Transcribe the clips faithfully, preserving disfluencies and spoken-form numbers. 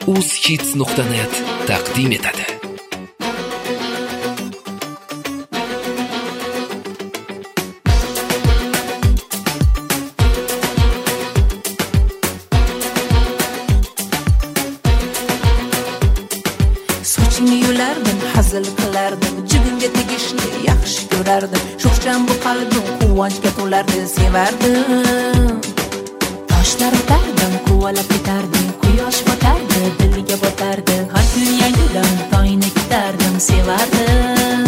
uzhits nuqta net taqdim etadi. Sochingni yulardim, hazil qilardim, jig'ingga tegishni yaxshi ko'rardim. Sho'xchan bu qalbim quvonchga to'lardi, sevardim. Toshlar otardim, quvalab ketardim, quyosh botardi, dilga botardi. Har kun yangidan tongni kutardim, sevardim.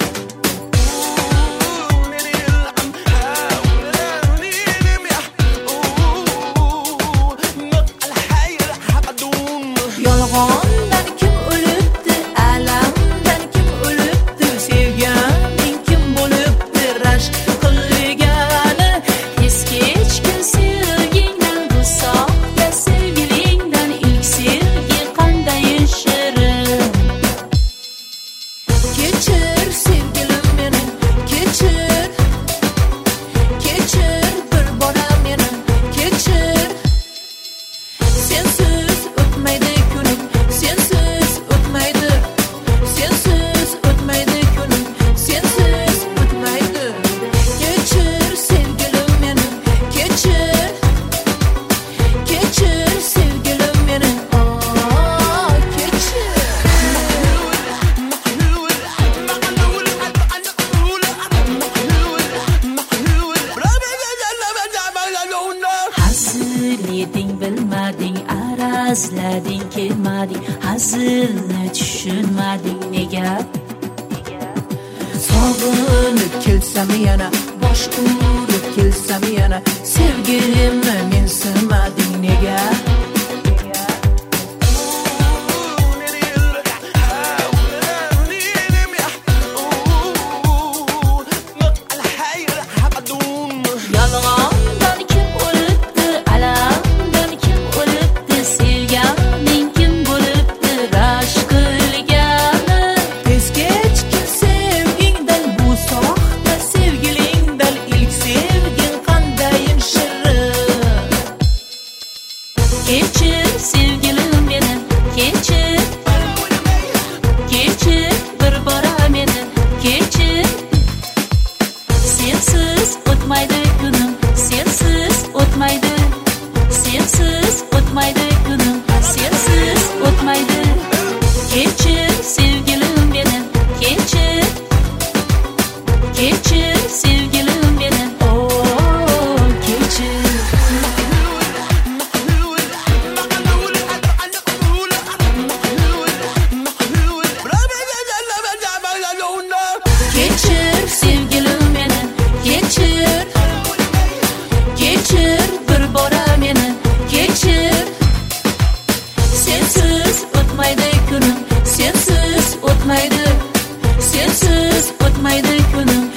Yolg'ondan kim o'libdi, alamdan kim o'libdi, sevganing kim bo'libdi, rashk qilgani. Eski hechkim sevgingdan, bu soxta sevgilingdan, ilk sevgi qanday shirin. Kechir sevgilim meni, kechir, kechir bir bora meni, kechir. Sensiz o'tmaydi kunim, sensiz o'tmaydi, sensiz o'tmaydi kunim, sensiz o'tmaydi. Kechir sevgilim meni, kechir, kechir sevgilim meni, oh kechir. Hazil yeding bilmading, arazlading kelmading, hazilni tushunmading, nega? Sog'inib kelsam yana, bosh urib kelsam yana, sevgilimni mensimading, nega? Yolg'ondan kim o'libdi, alamdan kim o'libdi, sevganing kim bo'libdi, rashk qilgani. Eski hechkim sevgingdan, bu soxta sevgilingdan, ilk sevging qandayin shirin. Kechir sevgilim meni, kechir, kechir bir bora meni, kechir. Sensiz o'tmaydi kunim, sensiz o'tmaydi, sensiz o'tmaydi kunim, sensiz o'tmaydi. Kechir sevgilim meni, kechir, kechir sevgilim meni, oh kechir. Kechir sevgilim meni, kechir, kechir bir bora meni, kechir. Sensiz o'tmaydi kunim, sensiz o'tmaydi, sensiz o'tmaydi kunim,